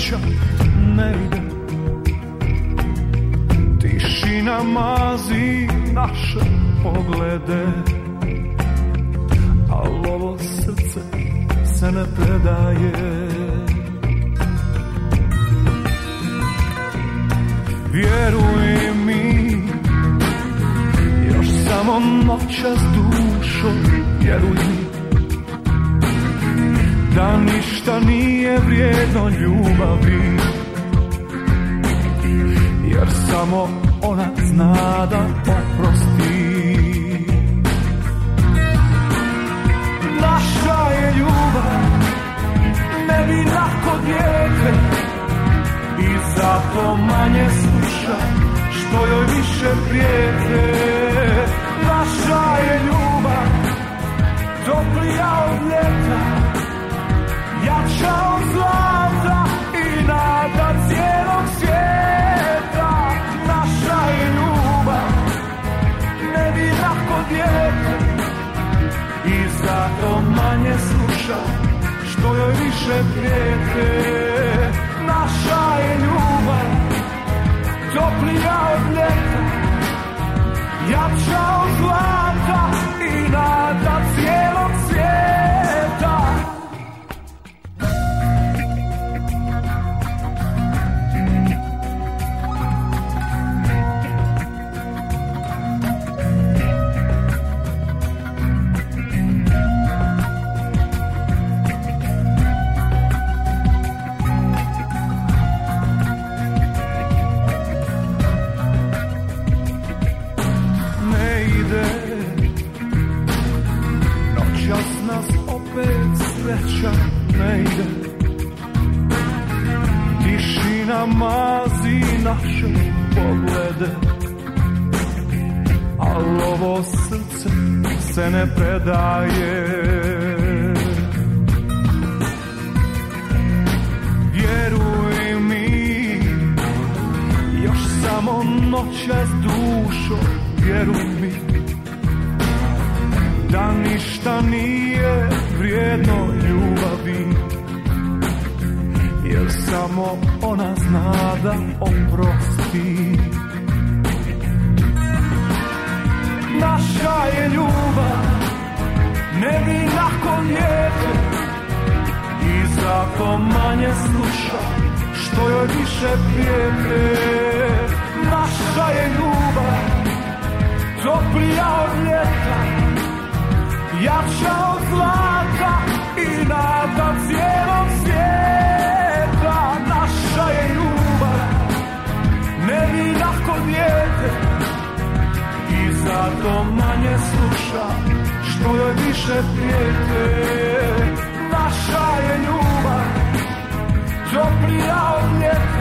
sreća ne ide. Tišina mazi naše poglede, al ovo srce se ne predaje. Vjeruj mi, još samo noćas dušo, vjeruj mi, da ništa nije vrijedno ljubavi, jer samo ona zna da oprosti. Naša je ljubav nevina ko dijete i zato manje sluša što joj više prijete. Naša je ljubav toplija od ljeta, jača od zlata i nada cijelog svijeta. Naša je ljubav nevina ko dijete i zato manje sluša što joj više prijete. Naša je ljubav toplija od ljeta, jača od zlata i nada cijelog svijeta. Sreća ne ide, tišina mazi naše poglede, al ovo srce se ne predaje. Vjeruj mi, još samo noćas dušo, vjeruj mi, da ništa nije vrijedno ljubavi, jer samo ona zna da oprosti. Naša je ljubav nevina ko dijete i zato manje sluša što joj više prijete. Naša je ljubav toplija od ljeta, jača od zlata i nada cijelog svijeta. Naša je ljubav nevina ko dijete i zato manje sluša što joj više prijete. Naša je ljubav toplija od ljeta,